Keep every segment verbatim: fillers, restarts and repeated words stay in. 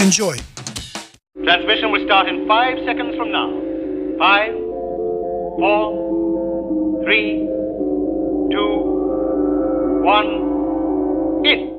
Enjoy. Transmission will start in five seconds from now. Five, four, three, two, one, in.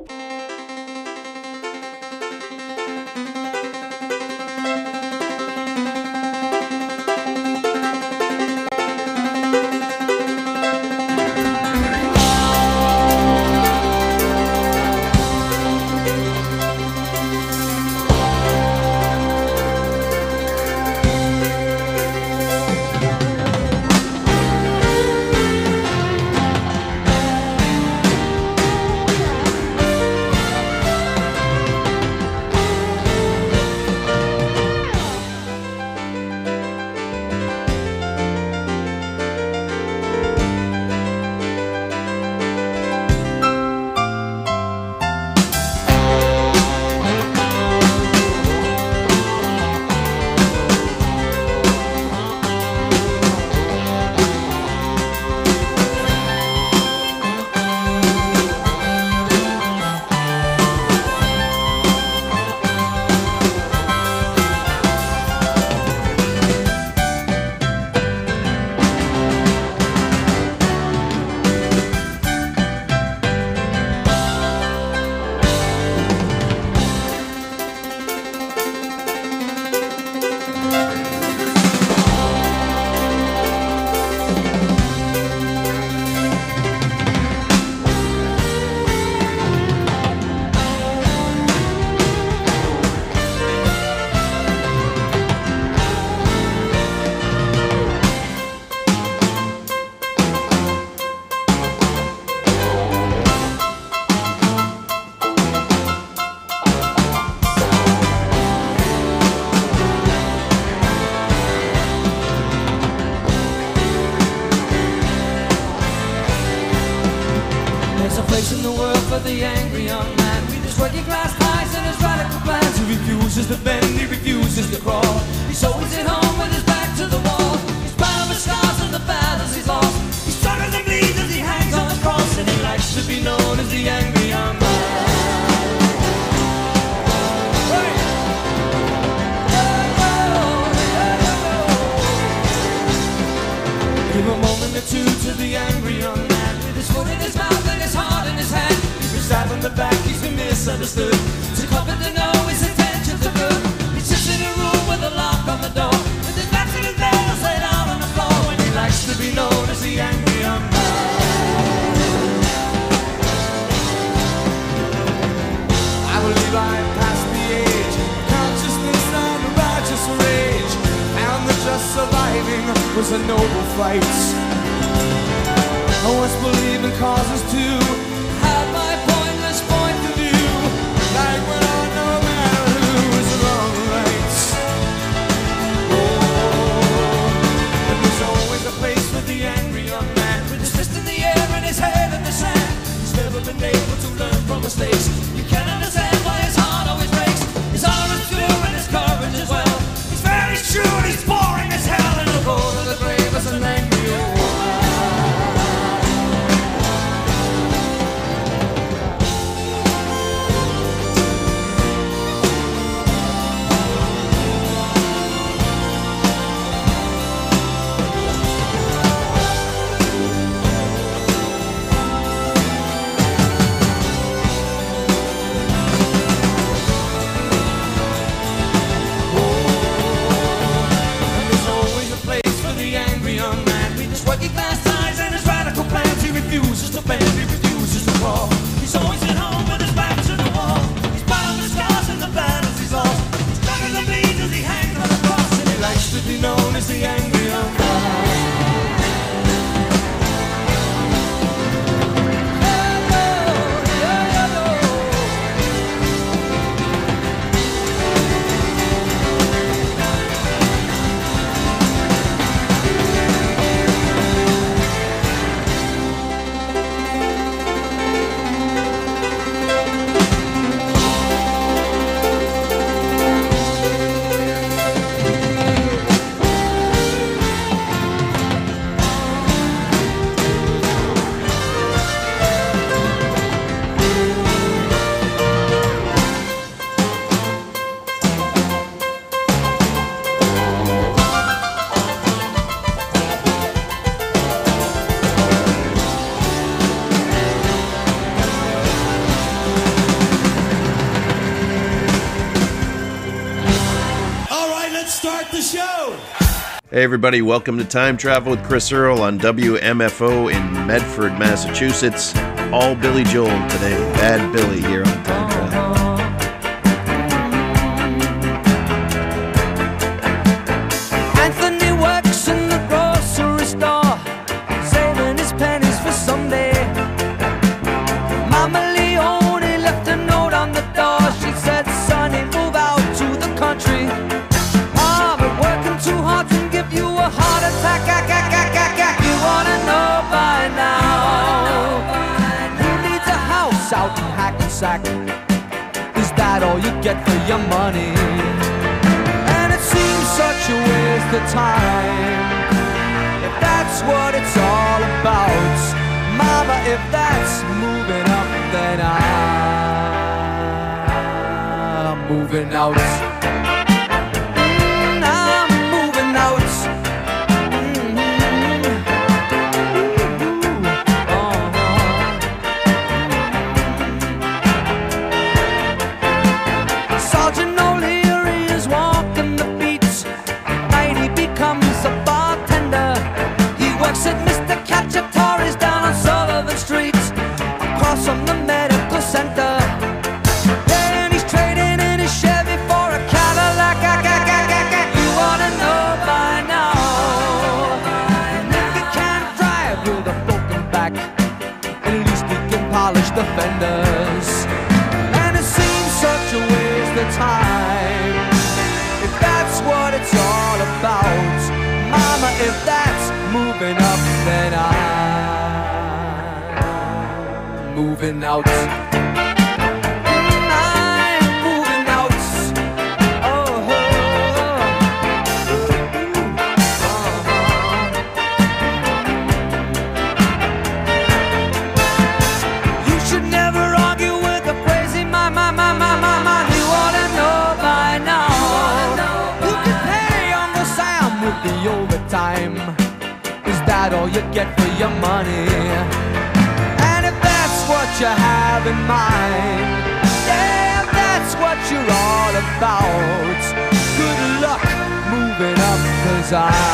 There's a place in the world for the angry young man with his working class ties and his radical plans. He refuses to bend, he refuses to crawl. He's always at home with his back to the wall. He's proud of his scars and the battles he's lost. He struggles and bleeds as he hangs on the cross, and he likes to be known as the angry young man. Give a moment or two to the angry young man with his foot in his mouth and his heart in his hand. He's stabbed on the back, he's been misunderstood. Too comfort to know his intentions are good. He sits in a room with a lock on the door, with his back to his nails laid out on the floor, and he likes to be known as the angry young man. I believe I am past the age of consciousness and righteous rage, and that just surviving was a noble fight. I once believed in causes too, had my pointless point of view, like when I no matter who is wrong or right. Oh, and there's always a place for the angry young man, with his fist in the air and his head in the sand. He's never been able to learn from mistakes. You can't understand why his heart always breaks. His honor is pure and his courage as well. He's very true and he's boring as hell, and he'll go to the grave as an angry old man. Start the show! Hey everybody, welcome to Time Travel with Chris Earl on W M F O in Medford, Massachusetts. All Billy Joel today. Bad Billy here on Time Travel. Anthony works in the grocery store, saving his pennies for someday. Mama Leone left a note on the door. She said, "Sonny, move out to the country. I've been working too hard to give you a heart attack. You wanna know by now who needs a house out in Hackensack? Is that all you get for your money? And it seems such a waste of time, if that's what it's all about. Mama, if that's moving up, then I'm moving out. Mm, I'm moving out. Mm-hmm. Ooh, uh-huh. Sergeant O'Leary is walking the beats. Night he becomes a bartender. He works at Mister Cacciatore's down on Sullivan Street, across from the medical center. And he's trading in his Chevy for a Cadillac. You wanna know by now, he can't drive with a broken back. At least he can polish the fenders. And it seems such a waste of time, if that's what it's all about. Mama, if that's moving up, then I'm moving out. Mm, I'm moving out. Oh, oh, uh-huh. You should never argue with a crazy my, my, my, my, my, my. You wanna know by now, you can pay Uncle Sam with the overtime. Is that all you get for your money? And if that's what you have in mind, yeah, if that's what you're all about, good luck moving up, 'cause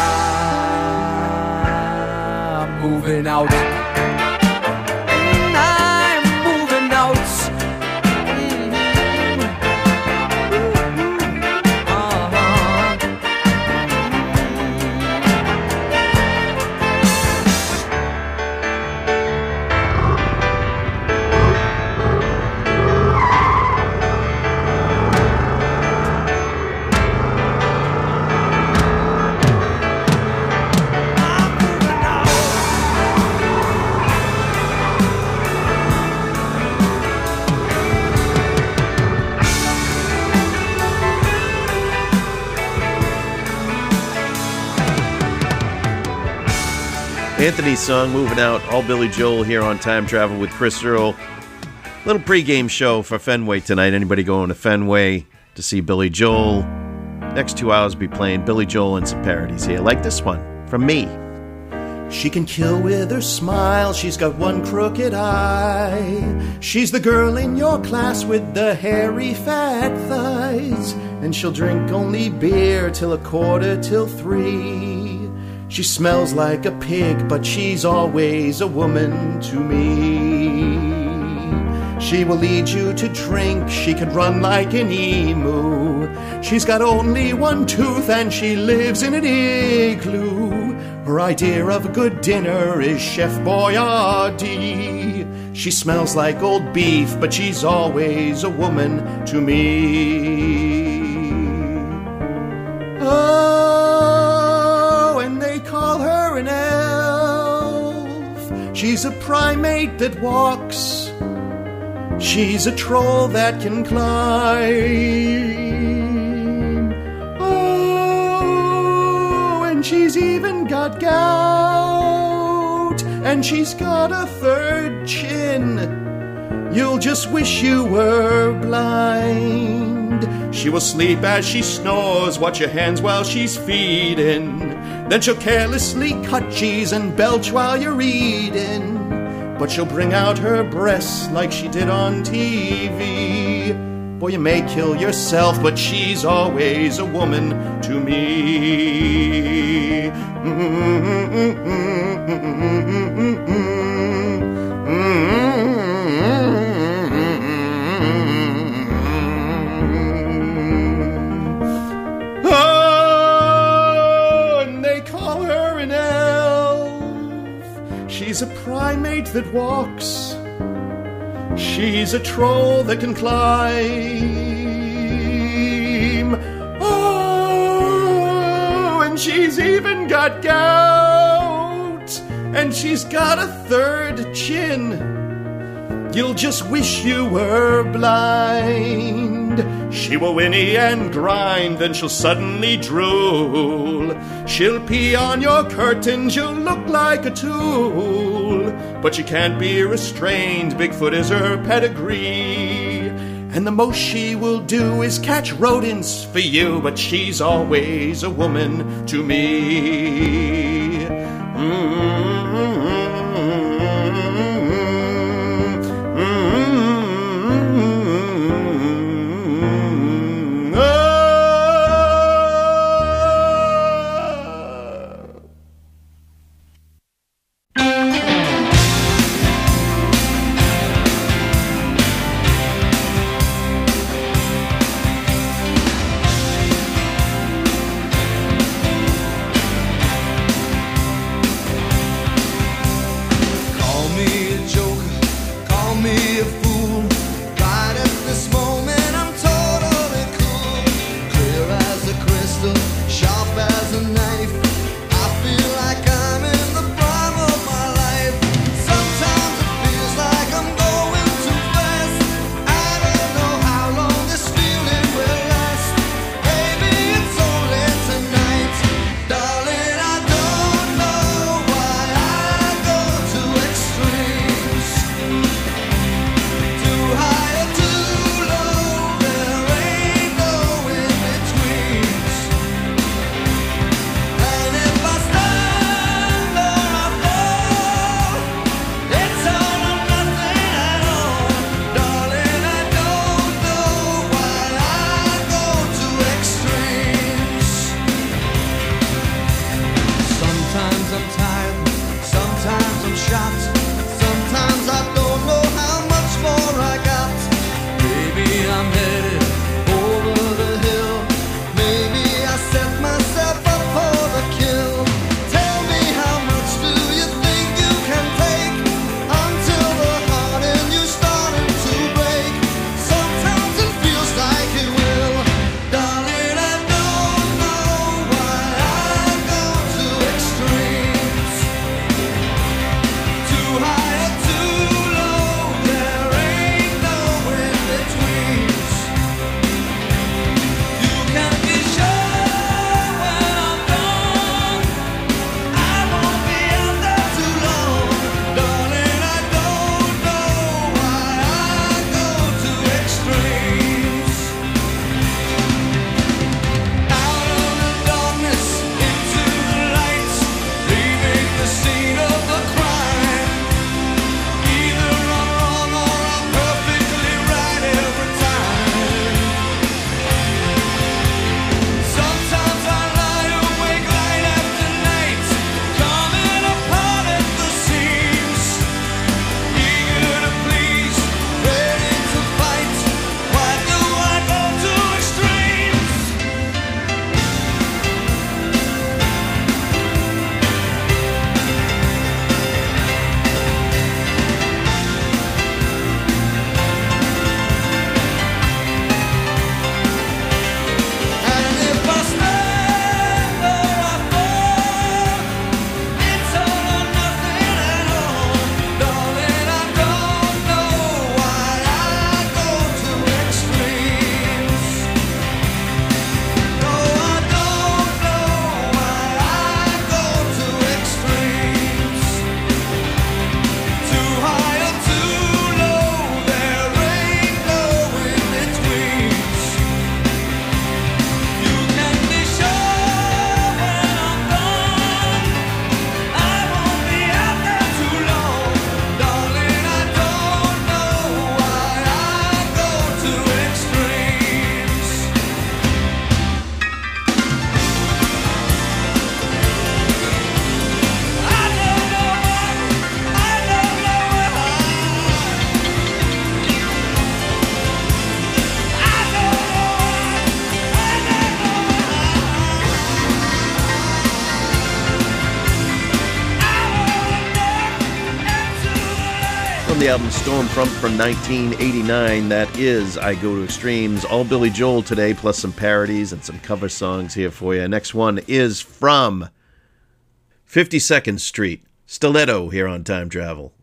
I'm moving out. Mm, I'm moving out. Mhm. Ooh, uh-huh. Anthony's song, Moving Out, all Billy Joel here on Time Travel with Chris Earl. Little pregame show for Fenway tonight. Anybody going to Fenway to see Billy Joel? Next two hours be playing Billy Joel and some parodies here, like this one from me. She can kill with her smile, she's got one crooked eye. She's the girl in your class with the hairy fat thighs. And she'll drink only beer till a quarter till three. She smells like a pig, but she's always a woman to me. She will lead you to drink, she can run like an emu. She's got only one tooth and she lives in an igloo. Her idea of a good dinner is Chef Boyardee. She smells like old beef, but she's always a woman to me. Oh, and they call her an elf. She's a primate that walks. She's a troll that can climb. Oh, and she's even got gout. And she's got a third chin. You'll just wish you were blind. She will sleep as she snores, watch your hands while she's feeding. Then she'll carelessly cut cheese and belch while you're eating. But she'll bring out her breasts like she did on T V. Boy, you may kill yourself, but she's always a woman to me. Oh, and they call her an elf. She's a primate that walks. She's a troll that can climb. Oh, and she's even got gout. And she's got a third chin. You'll just wish you were blind. She will whinny and grind, then she'll suddenly drool. She'll pee on your curtains, you'll look like a tool. But she can't be restrained, Bigfoot is her pedigree. And the most she will do is catch rodents for you, but she's always a woman to me. Mm-hmm. the album Stormfront from nineteen eighty-nine. That is I Go to Extremes. All Billy Joel today, plus some parodies and some cover songs here for you. Next one is from fifty-second Street, Stiletto, here on Time Travel.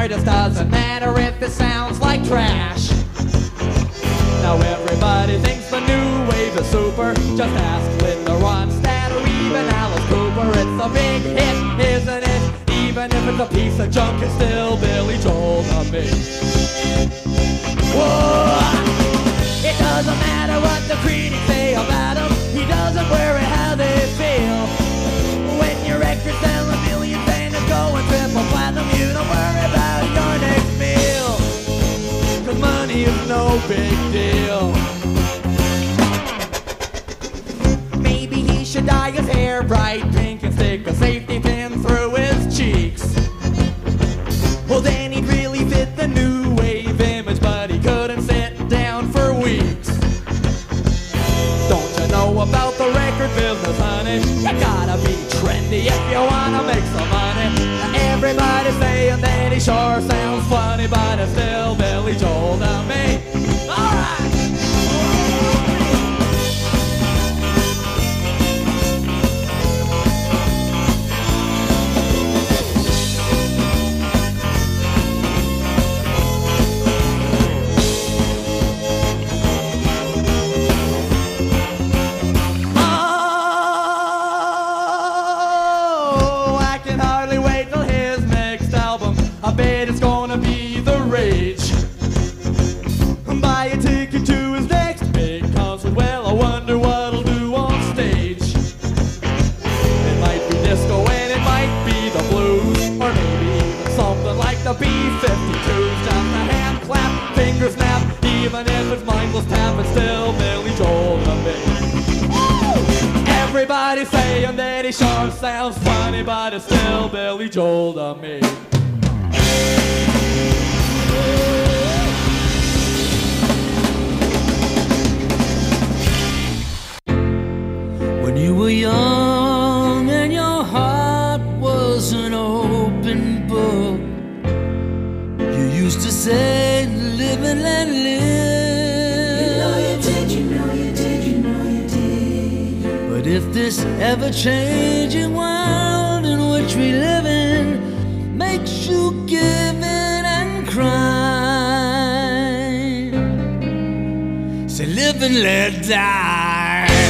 just doesn't matter if it sounds like trash. Now everybody thinks the new wave is super. Just ask Linda Ronstadt or even Alice Cooper. It's a big hit, isn't it? Even if it's a piece of junk, it's still Billy Joel to me. Whoa! It doesn't matter what the critics say about him. He doesn't worry how they feel. When your record's selling millions and it's going triple platinum, you don't worry about your next meal. Cause money is no big deal. Maybe he should dye his hair bright pink and stick a safety pin through his cheeks. Well, then he'd really fit the new wave image, but he couldn't sit down for weeks. Don't you know about the record business, honey? You gotta be trendy if you wanna make some money. Everybody's saying that he sure sounds funny, but it's still Billy Joel to me. Alright! I bet it's gonna be the rage. Buy a ticket to his next big concert. Well, I wonder what he'll do on stage. It might be disco and it might be the blues, or maybe even something like the B fifty-twos. Just a hand clap, finger snap. Even if it's mindless tap, it's still Billy Joel to me. Everybody's saying that he sure sounds funny, but it's still Billy Joel to me. When you were young and your heart was an open book, you used to say, live and let live. You know you did, you know you did, you know you did. But if this ever-changing world in which we live in makes you give in and cry, say live and let die.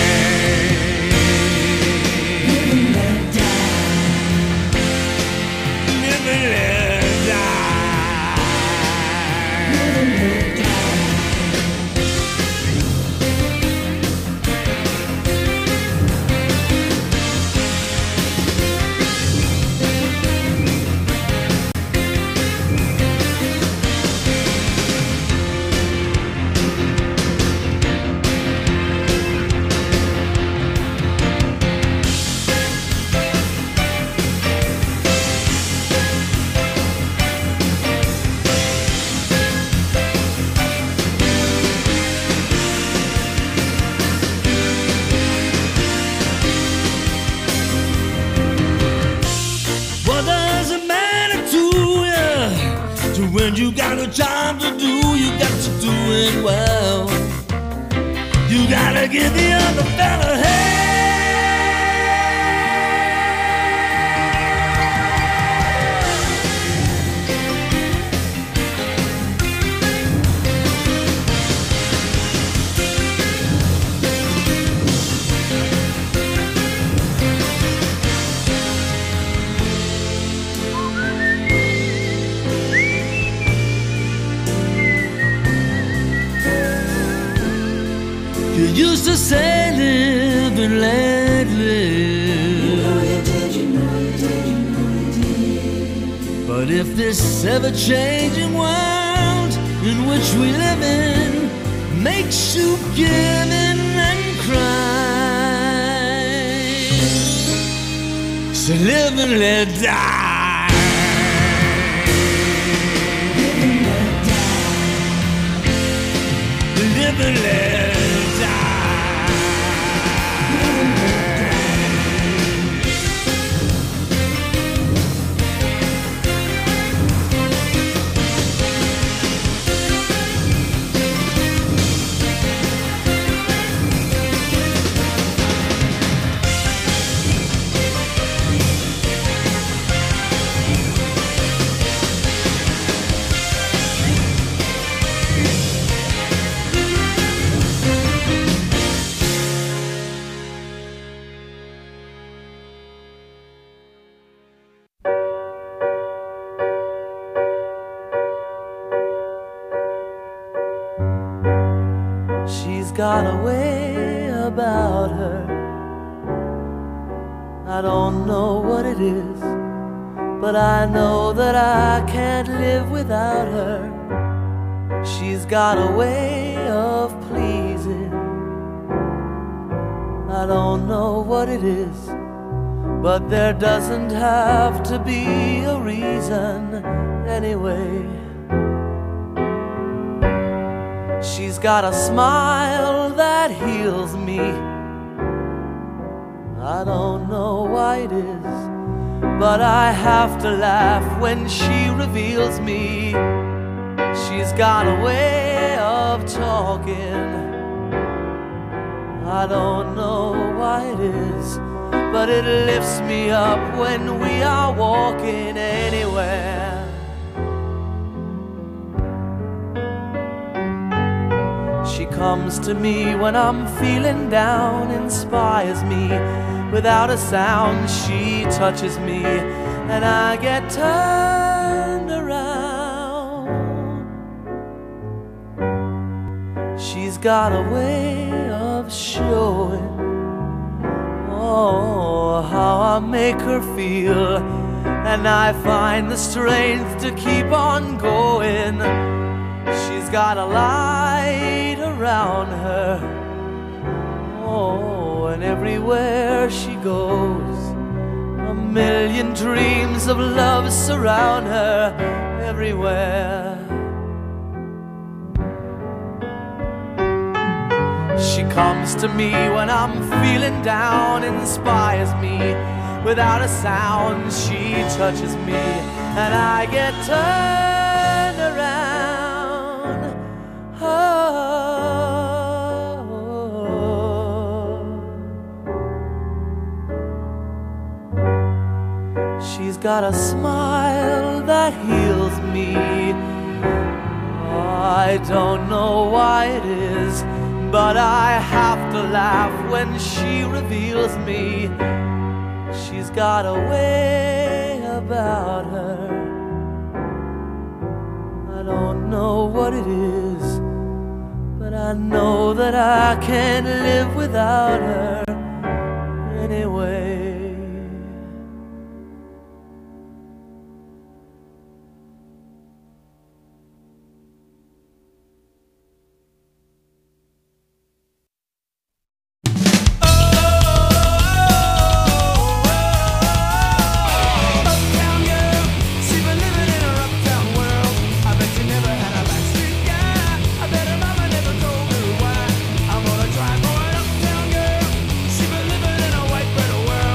When you got a job to do, you got to do it well. You gotta give the other fella hell. You used to say live and let live. You know you did, you know you did, you know you did. But if this ever-changing world in which we live in makes you give in and cry, say live and let die. Live and let die. Live and let She's got a way about her. I don't know what it is, but I know that I can't live without her. She's got a way of pleasing. I don't know what it is, but there doesn't have to be a reason anyway. She's got a smile that heals me. I don't know why it is, but I have to laugh when she reveals me. She's got a way of talking. I don't know why it is, but it lifts me up when we are walking anywhere. She comes to me when I'm feeling down, inspires me without a sound. She touches me and I get turned around. She's got a way of showing, oh, how I make her feel, and I find the strength to keep on going. She's got a light around her, oh, and everywhere she goes, a million dreams of love surround her everywhere. She comes to me when I'm feeling down, inspires me without a sound. She touches me and I get turned around. Oh. She's got a smile that heals me. I don't know why it is, but I have to laugh when she reveals me. She's got a way about her. I don't know what it is, but I know that I can't live without her anyway. World.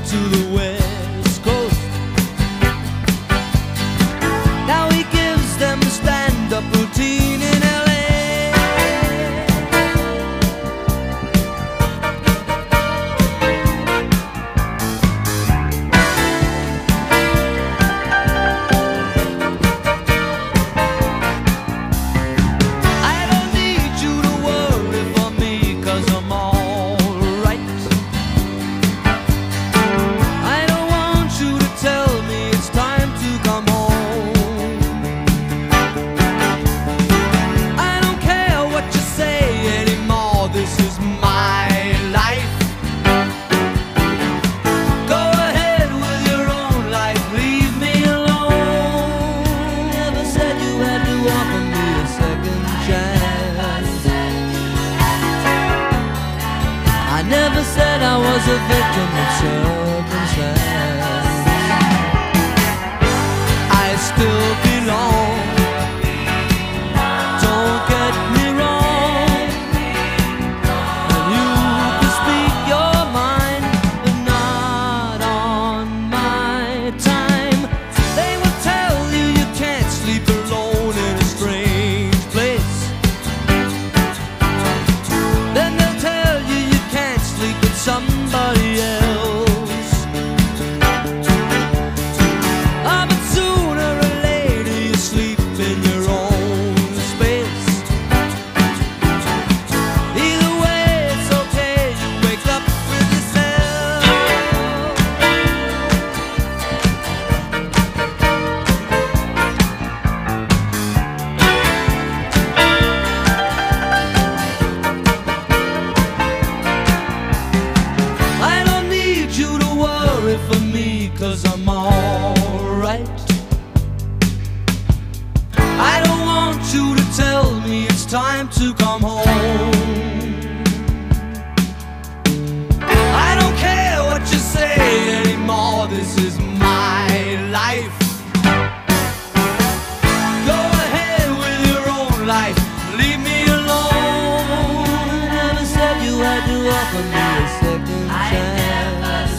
to the West Coast. Now he gives them a stand-up routine in L A. A victim of circumstance. I still belong. Don't get me wrong. And you can speak your mind, but not on my time. They will tell you you can't sleep alone in a strange place. Then they'll tell you you can't sleep with somebody else. Ah, but sooner or later you sleep in your own space. Either way, it's okay, you wake up with yourself. I don't need you to worry for me, 'cause I'm alright. I don't want you to tell me it's time to come home. I don't care what you say anymore, this is my life. Go ahead with your own life, leave me alone. Never said you had to offer me a second chance.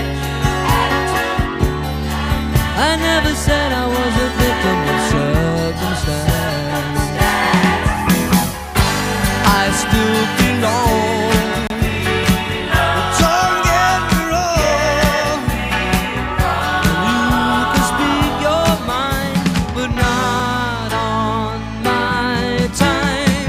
I never said I was a victim of circumstance. I still belong. Don't get me wrong. You can speak your mind, but not on my time.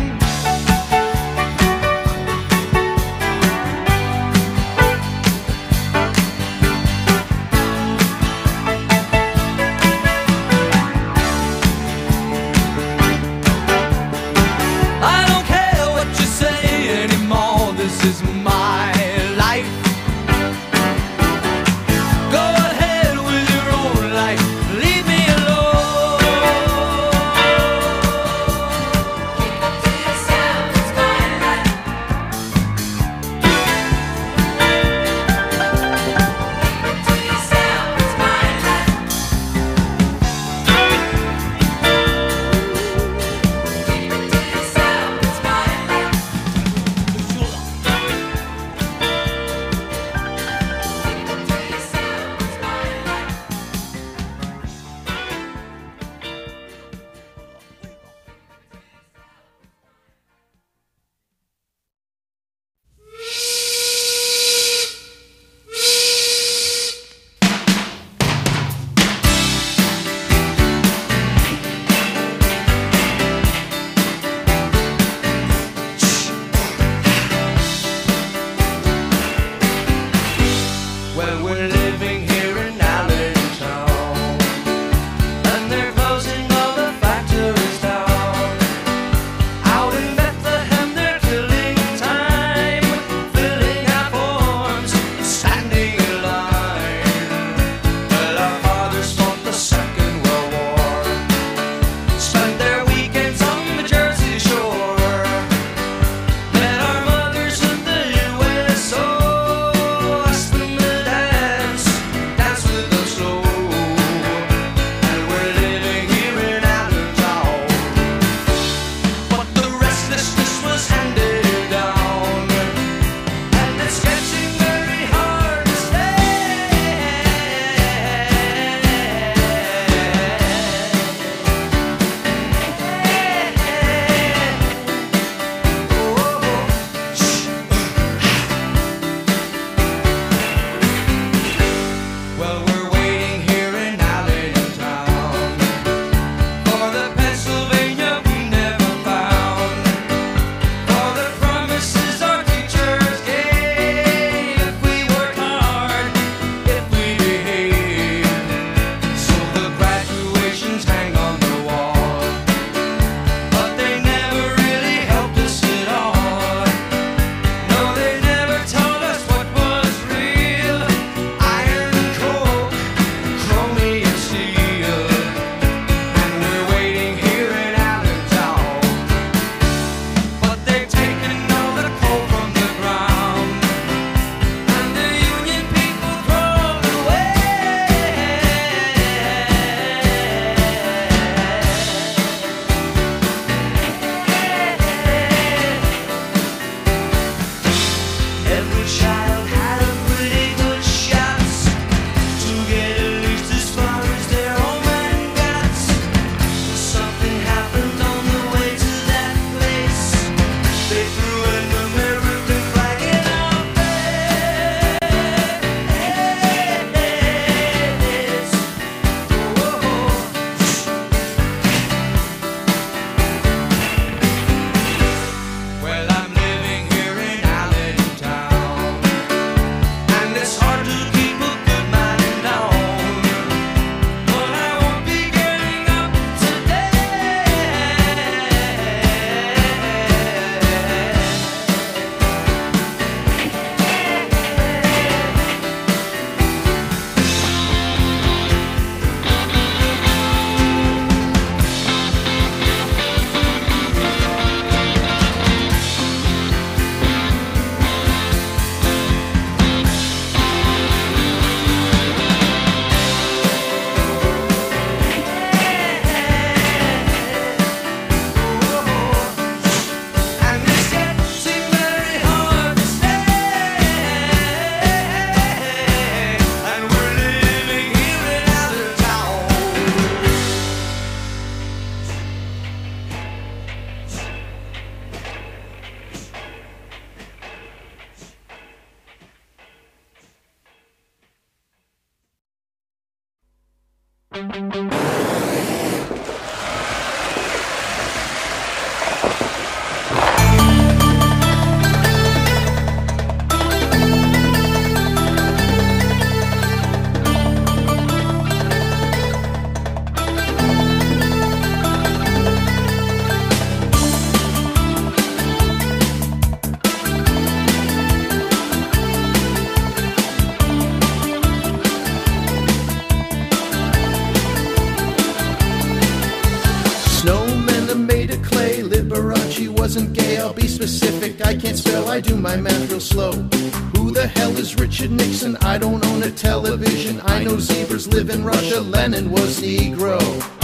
Wasn't gay, I'll be specific. I can't spell, I do my math real slow. Who the hell is Richard Nixon? I don't own a television. I know zebras live in Russia. Lenin was Negro.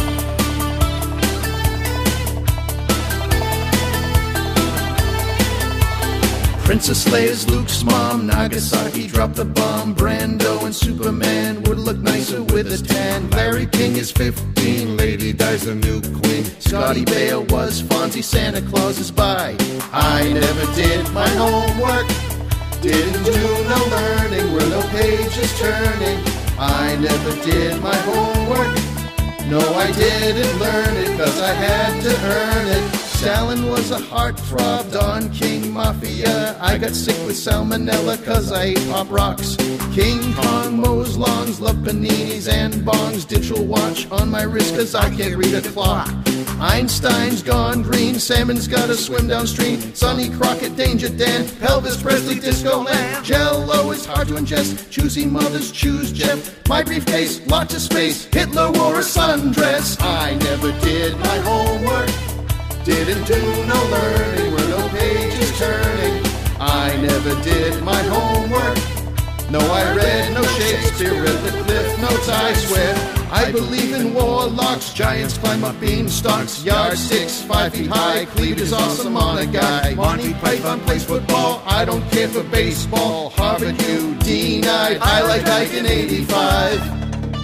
Princess Leia's Luke's mom. Nagasaki dropped the bomb. Brando and Superman would look nicer with a tan. Larry King is fifteen. Lady dies a new queen. Scotty Bale was Fonzie. Santa Claus is by. I never did my homework. Didn't do no learning. Where no pages turning. I never did my homework. No, I didn't learn it, cause I had to earn it. Stalin was a heartthrob, Don King Mafia. I got sick with salmonella cause I ate Pop Rocks. King Kong mows lawns, love paninis and bongs. Digital watch on my wrist cause I can't read a clock. Einstein's gone green, salmon's gotta swim downstream. Sonny Crockett, Danger Dan, Elvis Presley, Disco Land. Jell-O is hard to ingest, choosy mothers choose Jeff. My briefcase, lots of space, Hitler wore a sundress. I never did my homework, didn't do no learning, where no pages turning. I never did my homework, no I read no Shakespeare, read the Cliff Notes I swear. I believe in warlocks, giants climb up beanstalks, yardsticks five feet high, cleaved is awesome on a guy. Monty Python plays football, I don't care for baseball. Harvard U, denied, I like Ike in eighty-five.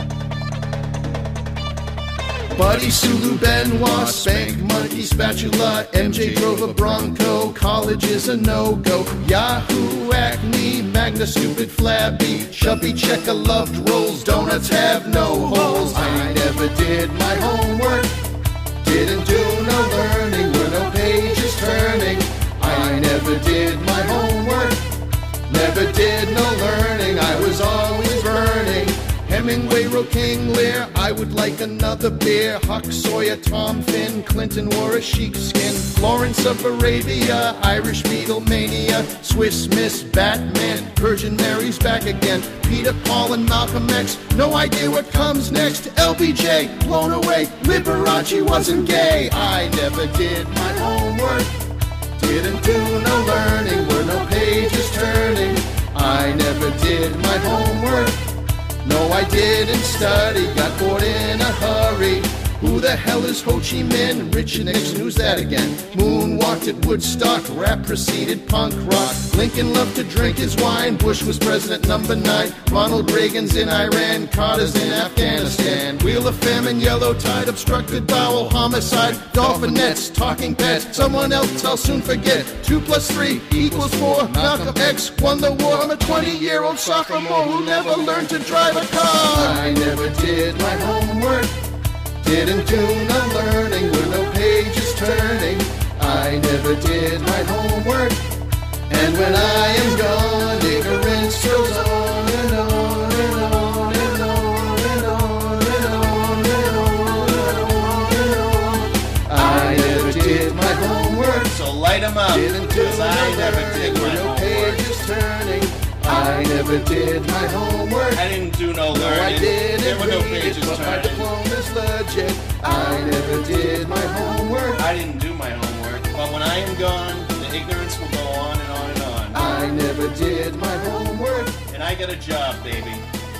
Buddy, Sulu, Benoit, Spank, Monkey, Spatula, M J drove a Bronco, college is a no-go. Yahoo, Acme, Magna, stupid, flabby, chubby, checker, loved rolls, donuts have no holes. I never did my homework, didn't do no learning, where no pages turning. I never did my homework, never did no learning, I was always burning. Hemingway wrote King Lear, I would like another beer. Huck Sawyer, Tom Finn, Clinton wore a sheepskin. Florence of Arabia, Irish Beatlemania, Swiss Miss Batman, Virgin Mary's back again. Peter, Paul, and Malcolm X, no idea what comes next. L B J, blown away, Liberace wasn't gay. I never did my homework, didn't do no learning, were no pages turning. I never did my homework, no, I didn't study, got bored in a hurry. Who the hell is Ho Chi Minh? Richard Nixon, who's that again? Moonwalked at Woodstock, rap preceded punk rock. Lincoln loved to drink his wine, Bush was president number nine. Ronald Reagan's in Iran, Carter's in Afghanistan. Wheel of famine, yellow tide, obstructed bowel, homicide. Dolphin nets, talking pets, someone else I'll soon forget. Two plus three equals four, Malcolm X won the war. I'm a twenty-year-old sophomore who never learned to drive a car. I never did my homework, didn't do no learning, were no pages turning. I never did my homework, and when I am gone, ignorance goes on and on and on and on and on and on and on and on. I never did my homework, So light 'em up, didn't do because I never did learning, my were no homework. pages turning. I never did my homework. I didn't do no No, I learning. didn't There were no read pages it, but my turning. diploma's legit. I never did my homework. I didn't do my homework. But when I am gone, the ignorance will go on and on and on. I never did my homework. And I got a job, baby.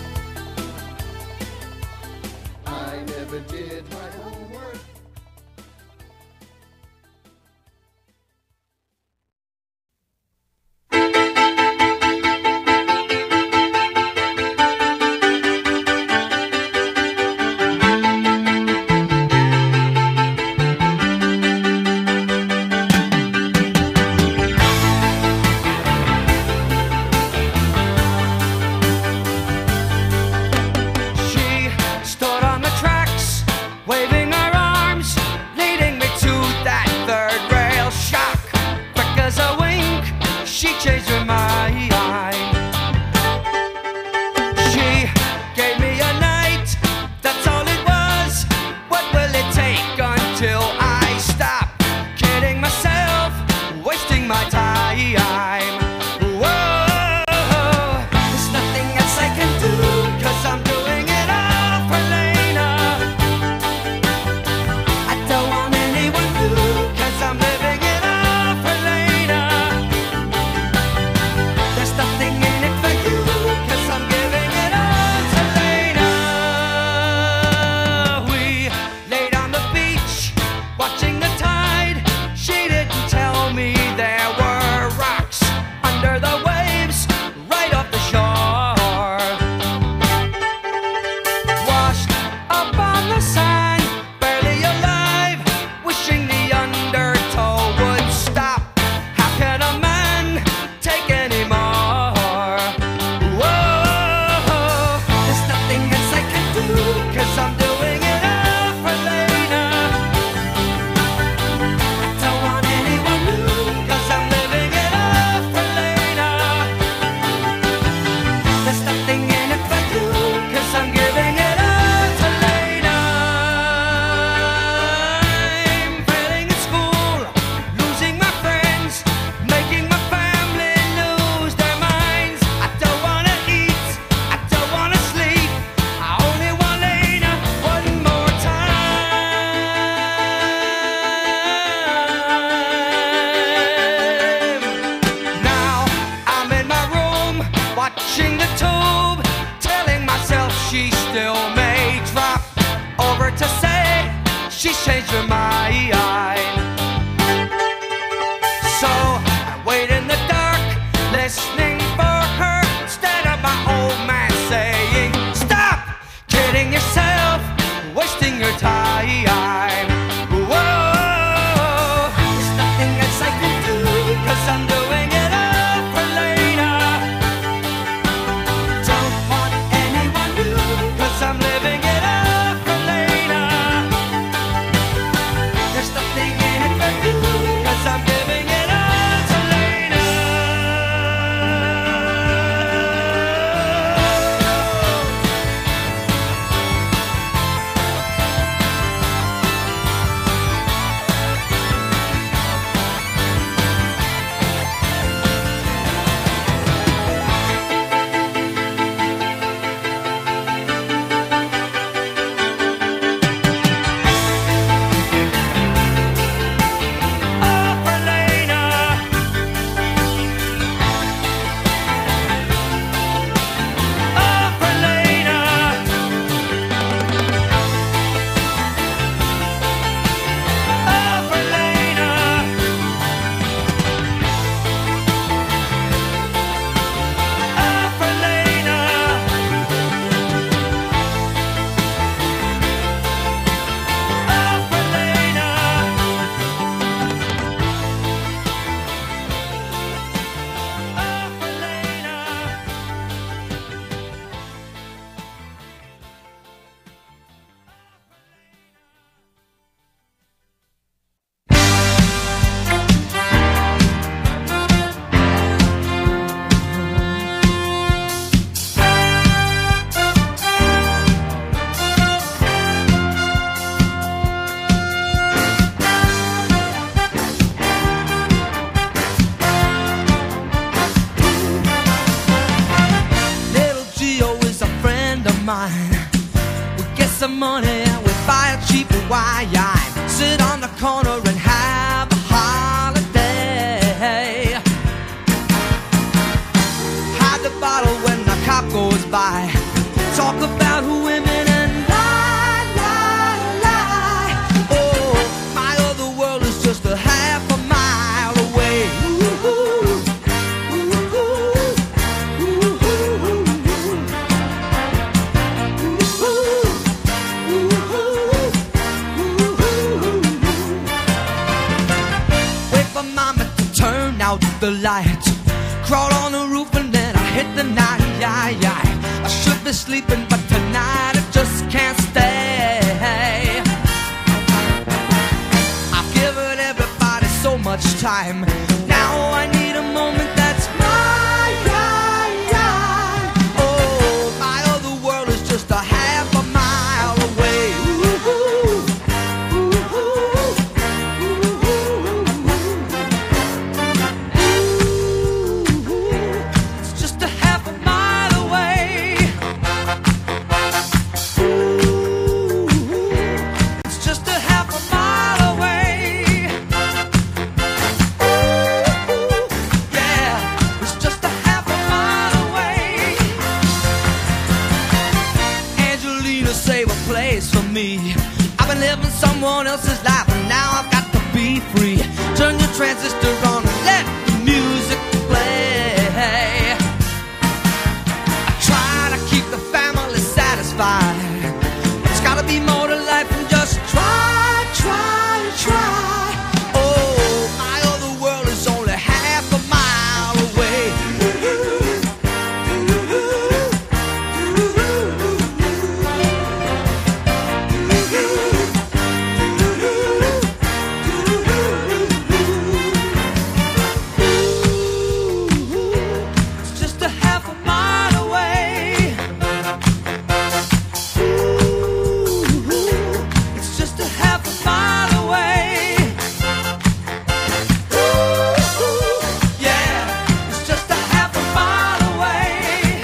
I never did my homework. kidding yourself, wasting your time. Whoa, there's nothing else I can do, 'cause I'm doing it all for later. Don't want anyone new, 'cause I'm living it all for later. There's nothing in it for you, 'cause I'm giving it all to later. All for later. All for later. All for later. All for later. All for later. All for later. Little Geo is a friend of mine. We get some money and we buy a cheap wine. Sit on the corner and have a holiday. Hide the bottle when the cop goes by. Talk about who women and lie, lie, lie. Oh, my other world is just a half a mile away. Ooh, ooh, ooh, ooh, wait for mama to turn out the light. Crawl on the roof and then I hit the night. I should be sleeping, but tonight I just can't stay. I've given everybody so much time. Now I need a moment that's mine. Oh, my other world is just a half a mile away. Ooh, ooh, ooh. It's just a half a mile away. It's just a half a mile away. Yeah, it's just a half a mile away. Angelina, save a place for me. I've been living someone else's life and now I've got to be free. Turn your transistor on and let the music play. I try to keep the family satisfied. It's gotta be more to life than just try, try, try. Oh, my other world is only half a mile away. It's just a half a mile away. It's just a half a mile away. Yeah, it's just a half a mile away.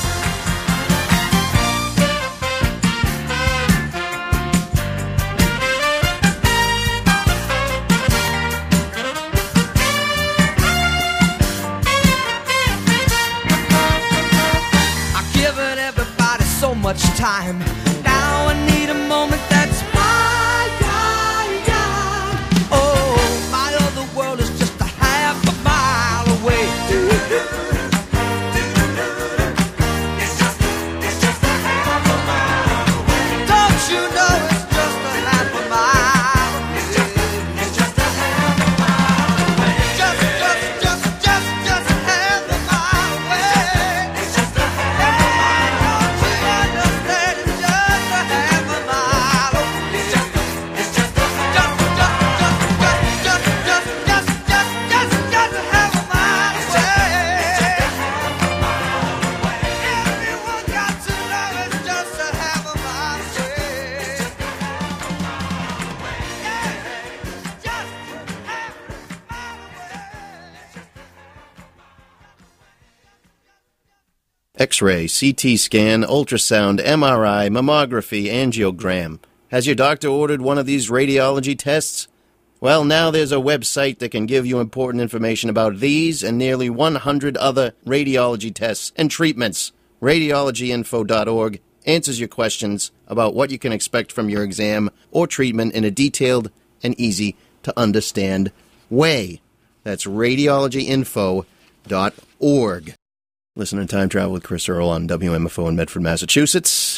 I've given everybody so much time. Now I need a moment that's mine. Oh, my other world is just a half a mile away. It's just, it's just a half a mile away. X-ray, C T scan, ultrasound, M R I, mammography, angiogram. Has your doctor ordered one of these radiology tests? Well, now there's a website that can give you important information about these and nearly one hundred other radiology tests and treatments. radiology info dot org answers your questions about what you can expect from your exam or treatment in a detailed and easy-to-understand way. That's radiology info dot org. Listen to Time Travel with Chris Earl on W M F O in Medford, Massachusetts.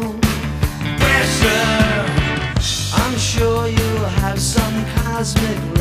Cosmic